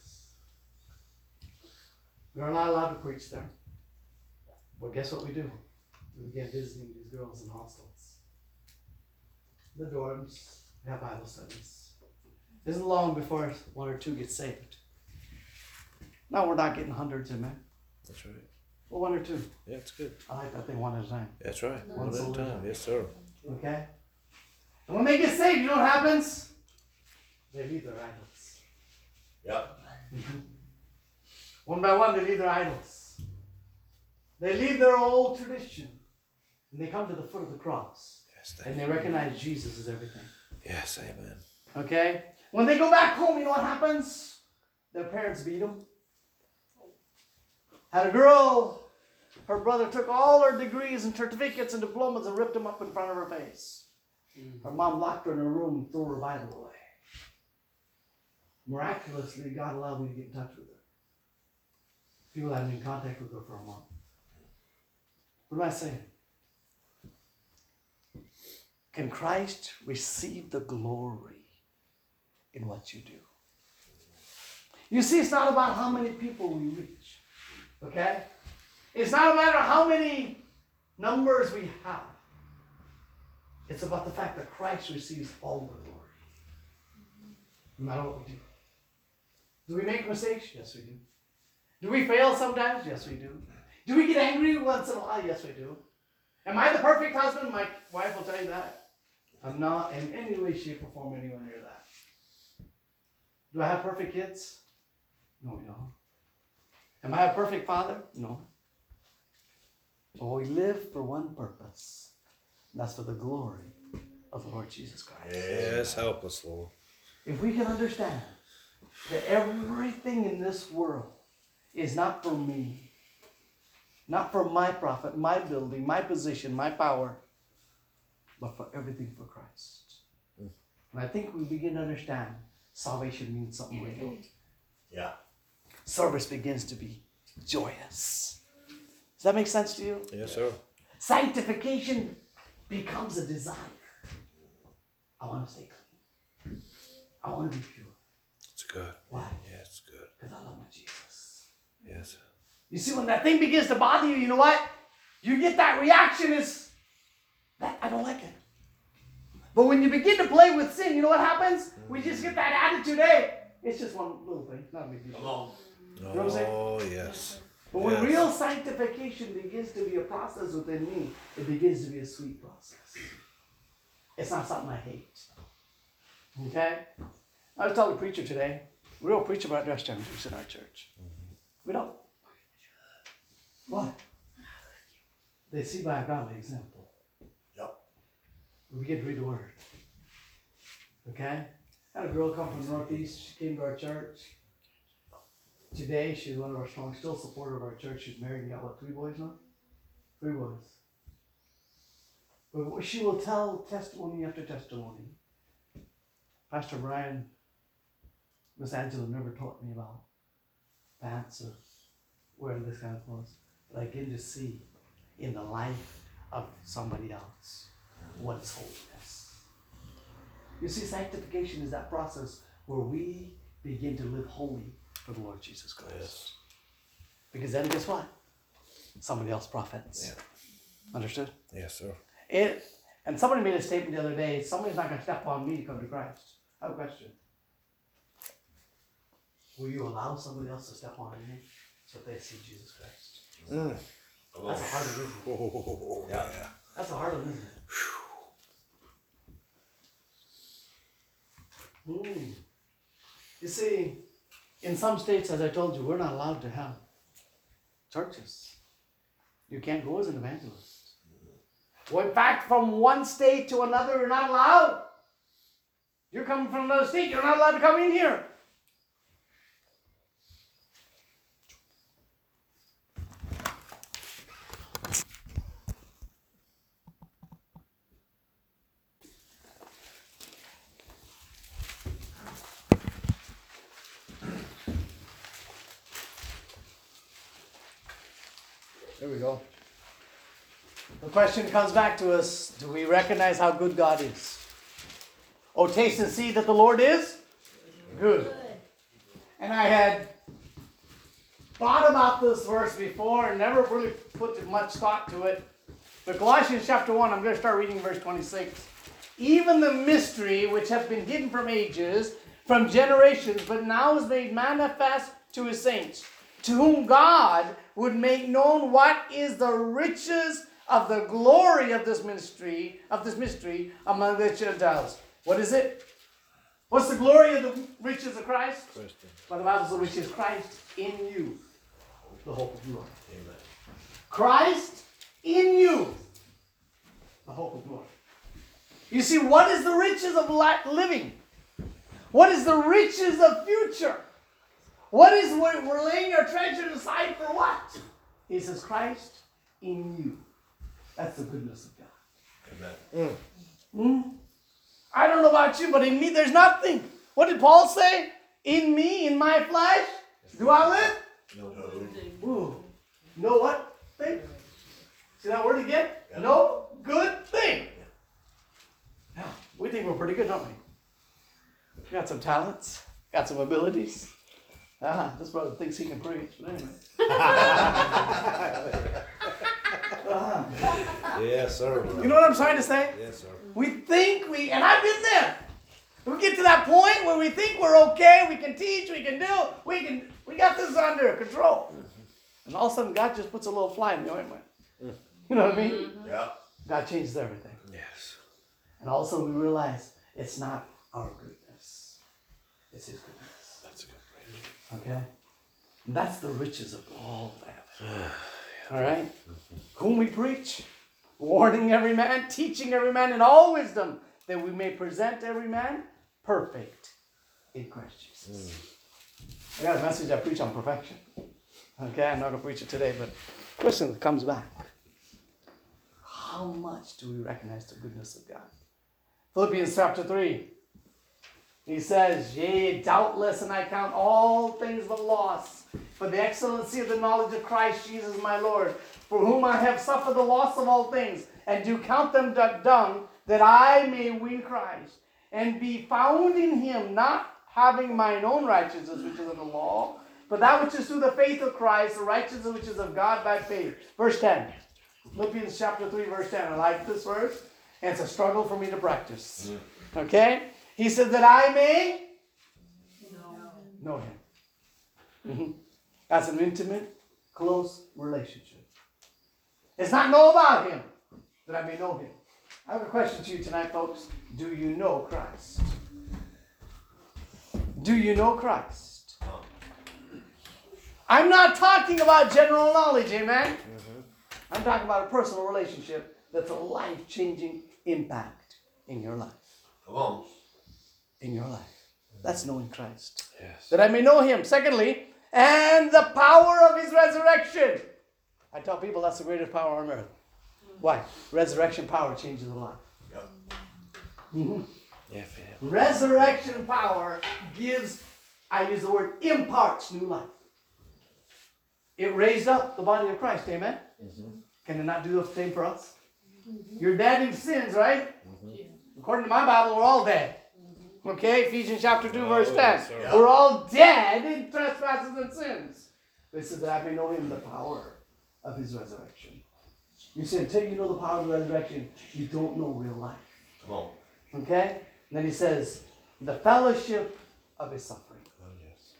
We're not allowed to preach there. Well, guess what we do? We begin visiting these girls in hostels. The dorms, we have Bible studies. Isn't long before one or two get saved. No, we're not getting hundreds in there. That's right. Well, one or two. Yeah, it's good. I like that thing one at a time. That's right. One One at soul a at a time. time. Yes, sir. Okay? And when they get saved, you know what happens? They leave their idols. Yep. One by one, they leave their idols. They leave their old tradition. And they come to the foot of the cross. Yes, And they recognize Jesus as everything. Yes, amen. Okay? When they go back home, you know what happens? Their parents beat them. Had a girl, her brother took all her degrees and certificates and diplomas and ripped them up in front of her face. Her mom locked her in her room and threw her Bible away. Miraculously, God allowed me to get in touch with her. People hadn't been in contact with her for a month. What am I saying? Can Christ receive the glory in what you do? You see, it's not about how many people we reach. Okay? It's not a matter how many numbers we have. It's about the fact that Christ receives all the glory. No matter what we do. Do we make mistakes? Yes, we do. Do we fail sometimes? Yes, we do. Do we get angry once in a while? Yes, we do. Am I the perfect husband? My wife will tell you that. I'm not in any way, shape, or form anywhere near that. Do I have perfect kids? No, we don't. Am I a perfect father? No. But we live for one purpose. And that's for the glory of the Lord Jesus Christ. Yes, help us, Lord. If we can understand that everything in this world is not for me, not for my profit, my building, my position, my power, but for everything for Christ. And I think we begin to understand salvation means something real. Yeah. Service begins to be joyous. Does that make sense to you? Yes, sir. Sanctification becomes a desire. I want to stay clean. I want to be pure. It's good. Why? Yeah, it's good. Because I love my Jesus. Yes. You see, when that thing begins to bother you, you know what? You get that reaction is that I don't like it. But when you begin to play with sin, you know what happens? We just get that attitude, hey, it's just one little thing, not a big deal. Come on. You know what I'm saying? Oh, yes. But when Yes. real sanctification begins to be a process within me, it begins to be a sweet process. It's not something I hate. Okay? I was telling a preacher today, we don't preach about dress genders in our church. We don't. Why? They see by a godly example. Yep. We begin to read the word. Okay? I had a girl come from the Northeast. She came to our church. Today, she's one of our strong, still supporter of our church. She's married and got, what, 3 boys now? 3 boys. But she will tell testimony after testimony. Pastor Brian, Miss Angela never taught me about pants or wearing this kind of clothes. But I begin to see in the life of somebody else what is holiness. You see, sanctification is that process where we begin to live holy for the Lord Jesus Christ. Yes. Because then guess what? Somebody else profits. Yeah. Understood? Yes, sir. And somebody made a statement the other day, somebody's not going to step on me to come to Christ. I have a question. Will you allow somebody else to step on you so that they see Jesus Christ? Mm. That's a hard one, isn't it? Oh, Yeah. yeah. That's a hard one, isn't it? You see, in some states, as I told you, we're not allowed to have churches. You can't go as an evangelist. Well, in fact, from one state to another, you're not allowed. You're coming from another state, you're not allowed to come in here. There we go. The question comes back to us, do we recognize how good God is? Oh, taste and see that the Lord is good. And I had thought about this verse before and never really put much thought to it. But Colossians chapter 1, I'm going to start reading verse 26. Even the mystery which hath been hidden from ages, from generations, but now is made manifest to his saints, to whom God would make known what is the riches of the glory of this mystery among the Gentiles. What is it? What's the glory of the riches of Christ? Question. But the Bible says, which is Christ in you, the hope of glory. Amen. Christ in you, the hope of glory. You see, what is the riches of living? What is the riches of future? What is what we're laying our treasure aside for what? He says, Christ in you. That's the goodness of God. Amen. I don't know about you, but in me there's nothing. What did Paul say? In me, in my flesh, do I live? No. Ooh. No what thing? See that word again? Yeah. No good thing. Yeah, we think we're pretty good, don't we? We got some talents, got some abilities. This brother thinks he can preach, but anyway. Yes, sir. You know what I'm trying to say? Yes, sir. We think and I've been there. We get to that point where we think we're okay, we can teach, we can do, we got this under control. And all of a sudden God just puts a little fly in the ointment. You know what I mean? Yeah. God changes everything. Yes. And also we realize it's not our goodness. It's his goodness. That's a good Okay? And that's the riches of all that. All right? Whom we preach, warning every man, teaching every man in all wisdom, that we may present every man perfect in Christ Jesus. I got a message I preach on perfection. Okay, I'm not going to preach it today, but listen, it comes back. How how much do we recognize the goodness of God? Philippians chapter 3. He says, yea, doubtless, and I count all things but loss, for the excellency of the knowledge of Christ Jesus my Lord, for whom I have suffered the loss of all things, and do count them dung, that I may win Christ, and be found in him, not having mine own righteousness which is of the law, but that which is through the faith of Christ, the righteousness which is of God by faith. Verse 10. Philippians chapter 3, verse 10. I like this verse, and it's a struggle for me to practice. Okay? He said that I may know him. Mm-hmm. That's an intimate, close relationship. It's not know about him, that I may know him. I have a question to you tonight, folks. Do you know Christ? Do you know Christ? I'm not talking about general knowledge, amen? I'm talking about a personal relationship that's a life-changing impact in your life. Come on. In your life. That's knowing Christ. Yes. That I may know him. Secondly, and the power of his resurrection. I tell people that's the greatest power on earth. Why? Resurrection power changes a life. Yep. Mm-hmm. Yeah, Resurrection power gives, I use the word, imparts new life. It raised up the body of Christ, amen? Mm-hmm. Can it not do the same for us? Mm-hmm. You're dead in sins, right? Mm-hmm. According to my Bible, we're all dead. Okay, Ephesians chapter 2, verse 10. Yes, We're all dead in trespasses and sins. This is that I may know him, the power of his resurrection. You say, until you know the power of the resurrection, you don't know real life. Come on. Okay? And then he says, the fellowship of his suffering. Oh, yes.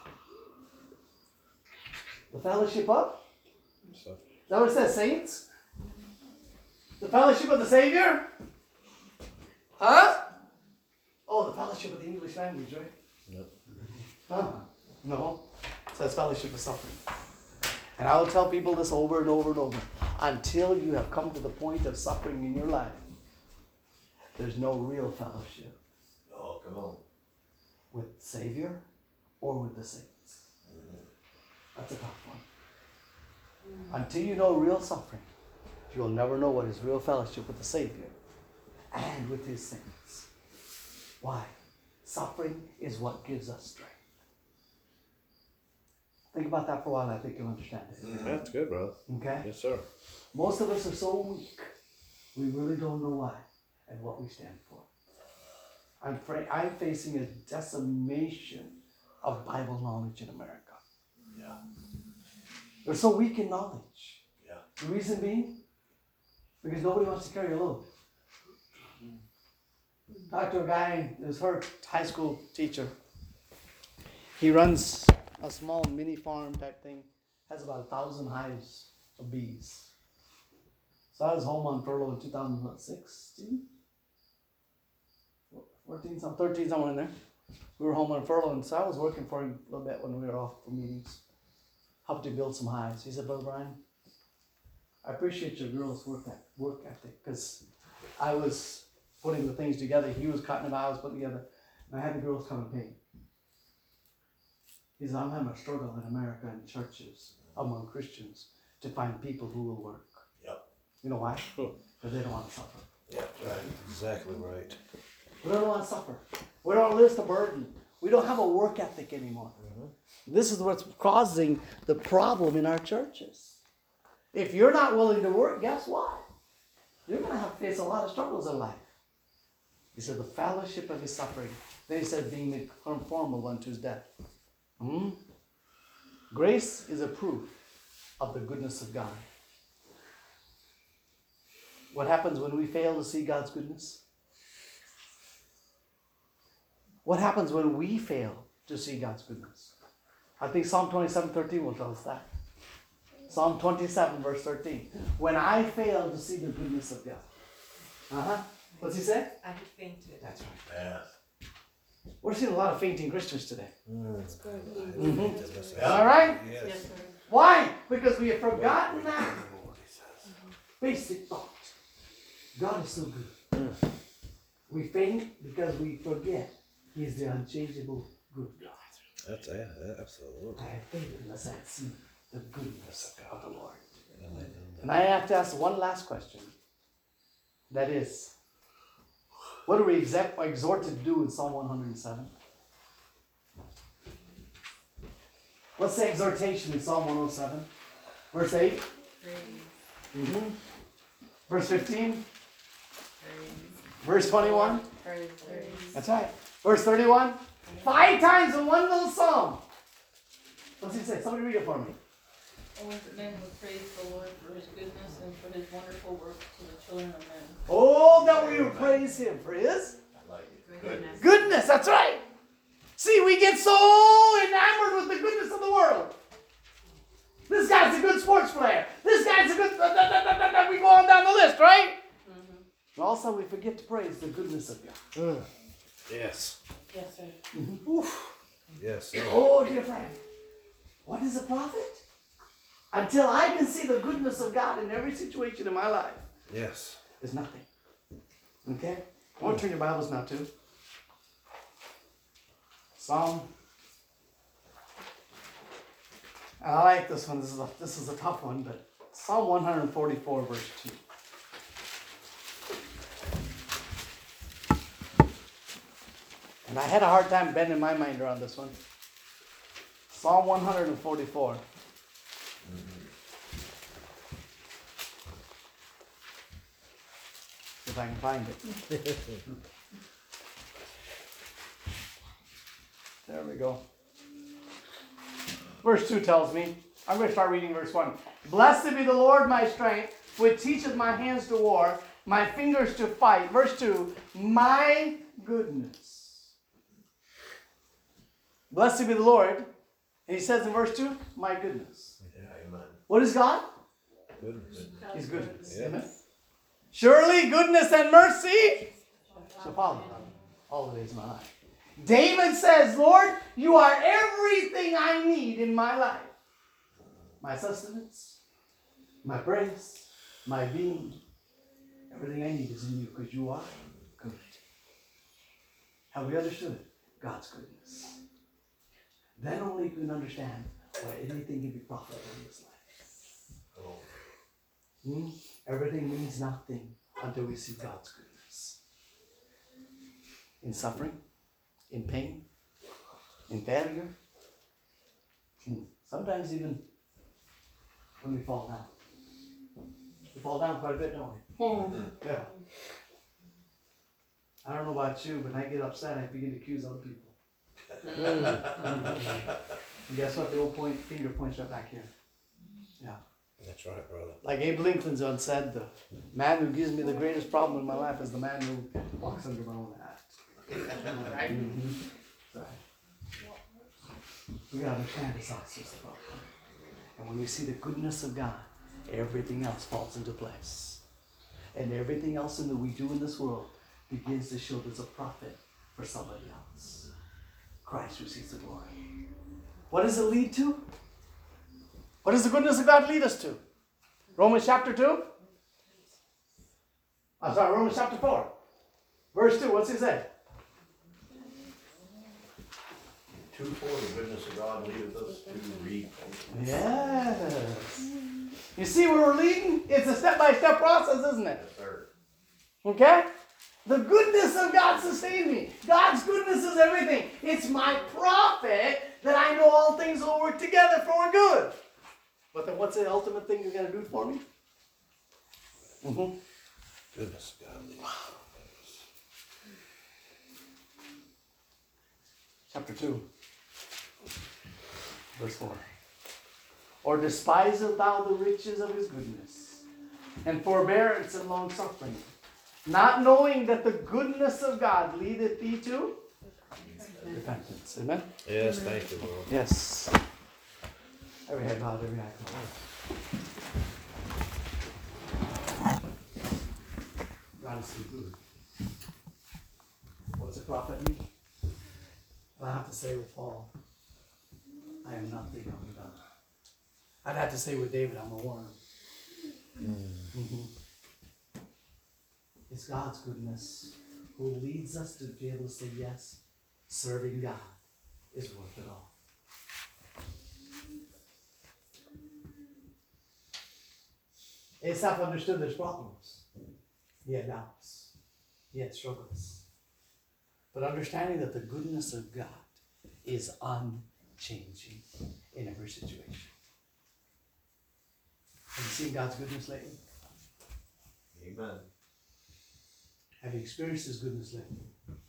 The fellowship of? So, Is that what it says, saints? The fellowship of the Savior? Huh? Oh, the fellowship of the English language, right? Yep. Huh? No. It says fellowship of suffering. And I will tell people this over and over and over. Until you have come to the point of suffering in your life, there's no real fellowship Oh, come on. with the Savior or with the saints. That's a tough one. Until you know real suffering, you'll never know what is real fellowship with the Savior and with his saints. Why? Suffering is what gives us strength. Think about that for a while, and I think you'll understand it. that's good, brother. Okay? Yes, sir. Most of us are so weak, we really don't know why and what we stand for. I'm facing a decimation of Bible knowledge in America. Yeah. We're so weak in knowledge. Yeah. The reason being, because nobody wants to carry a load. Talked to a guy who's her high school teacher. He runs a small mini farm type thing. Has about 1,000 hives of bees. So I was home on furlough in 2016? 14, 13, somewhere in there. We were home on furlough, and so I was working for him a little bit when we were off for meetings. Helped him build some hives. He said, Brother Brian, I appreciate your girls' work ethic, because I was putting the things together. He was cutting them out, I was putting together, and I had the girls come and paint. He said, I'm having a struggle in America in churches among Christians to find people who will work. Yep. You know why? Because they don't want to suffer. Yeah, right. Exactly right. We don't want to suffer. We don't want to lift the burden. We don't have a work ethic anymore. This is what's causing the problem in our churches. If you're not willing to work, guess what? You're going to have to face a lot of struggles in life. He said, the fellowship of his suffering. Then he said, being made conformable unto his death. Grace is a proof of the goodness of God. What happens when we fail to see God's goodness? What happens when we fail to see God's goodness? I think Psalm 27:13 will tell us that. Psalm 27, verse 13. When I fail to see the goodness of God. What's he say? I had fainted. That's right. Yeah. We're seeing a lot of fainting Christians today. That's good. All right? Yes, Yes. sir. Why? Because we have forgotten that basic thought. God is so good. We faint because we forget He is the unchangeable good God. That's absolutely. I have faith unless I see the goodness of the Lord. And I have to ask one last question. That is. What are we exhorted to do in Psalm 107? What's the exhortation in Psalm 107? Verse 8? Mm-hmm. Verse 15? Verse 21? That's right. Verse 31? 5 times in one little psalm. What's he say? Somebody read it for me. Oh, that men would praise the Lord for his goodness and for his wonderful work to the children of men. Oh, that we would praise him for his goodness. That's right. See, we get so enamored with the goodness of the world. This guy's a good sports player. This guy's a good... we go on down the list, right? Mm-hmm. But also we forget to praise the goodness of God. Yes. Yes, sir. Mm-hmm. Yes. Oh, dear friend. What is a prophet? Until I can see the goodness of God in every situation in my life, Yes. there's nothing. Okay? I want to turn your Bibles now to Psalm. I like this one. This is a tough one, but Psalm 144, verse 2. And I had a hard time bending my mind around this one. Psalm 144. If I can find it. There we go. Verse 2 tells me, I'm going to start reading verse 1. Blessed be the Lord my strength, which teacheth my hands to war, my fingers to fight. Verse 2, my goodness. Blessed be the Lord. And he says in verse 2, my goodness. Yeah, amen. What is God? Goodness. His goodness. Yeah. Amen. Surely goodness and mercy shall follow me all the days of my life. David says, Lord, you are everything I need in my life. My sustenance, my praise, my being. Everything I need is in you because you are good. Have we understood God's goodness? Then only you can understand why anything can be profitable in this life. Everything means nothing until we see God's goodness. In suffering, in pain, in failure, sometimes even when we fall down. We fall down quite a bit, don't we? Yeah. I don't know about you, but when I get upset, I begin to accuse other people. And guess what? The old finger points right back here. Yeah. That's right, brother. Like Abe Lincoln once said, the man who gives me the greatest problem in my life is the man who walks under my own hat. Right? Right. We gotta understand this also the problem. And when we see the goodness of God, everything else falls into place. And everything else that we do in this world begins to show there's a profit for somebody else. Christ receives the glory. What does it lead to? What does the goodness of God lead us to? Romans chapter 2? Romans chapter 4. Verse 2, what's he say? 2:4, the goodness of God leadeth us to reap. Yes. You see where we're leading? It's a step-by-step process, isn't it? Yes, sir. Okay? The goodness of God sustained me. God's goodness is everything. It's my profit that I know all things will work together for good. But then what's the ultimate thing you're going to do for me? Goodness, God. Chapter 2, verse 4. Or despiseth thou the riches of his goodness, and forbearance and long suffering, not knowing that the goodness of God leadeth thee to repentance. Amen? Yes, thank you, Lord. Yes. Every head bowed, every eye closed. God is so good. What's a prophet mean? I have to say with Paul, I am nothing undone. I'd have to say with David, I'm a worm. It's God's goodness who leads us to be able to say yes, serving God is worth it all. Asaph understood there's problems. He had doubts. He had struggles. But understanding that the goodness of God is unchanging in every situation. Have you seen God's goodness lately? Amen. Have you experienced His goodness lately?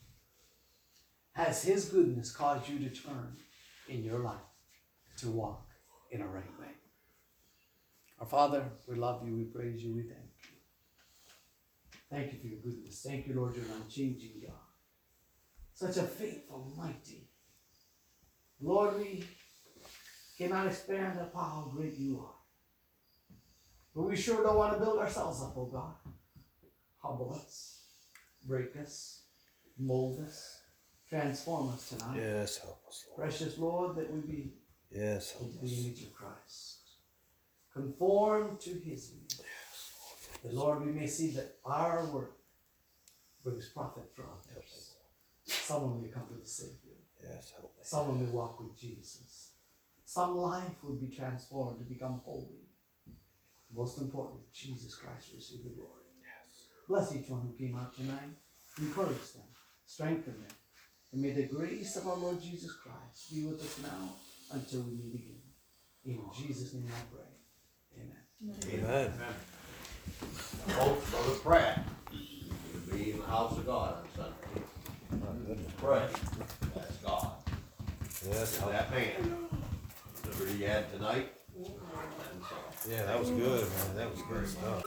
Has His goodness caused you to turn in your life to walk in a right way? Our Father, we love you, we praise you, we thank you. Thank you for your goodness. Thank you, Lord, you're an unchanging God. Such a faithful, mighty. Lord, we cannot expand upon how great you are. But we sure don't want to build ourselves up, oh God. Humble us, break us, mold us, transform us tonight. Yes, help us, Lord. Precious Lord, that we be Yes, help the us. image of Christ. Conform to His image. That, Lord, we may see that our work brings profit for others. Someone may come to the Savior. Yes, help us. Someone may walk with Jesus. Some life will be transformed to become holy. Most importantly, Jesus Christ receive the glory. Yes. Bless each one who came out tonight. Encourage them. Strengthen them. And may the grace of our Lord Jesus Christ be with us now until we meet again. In Jesus' name I pray. Amen. Amen. Folks, Brother Pratt will be in the house of God on Sunday. My goodness. Pray. That's God. Yes, help. That man. The liberty he had tonight. Yeah, that was good, man. That was good stuff.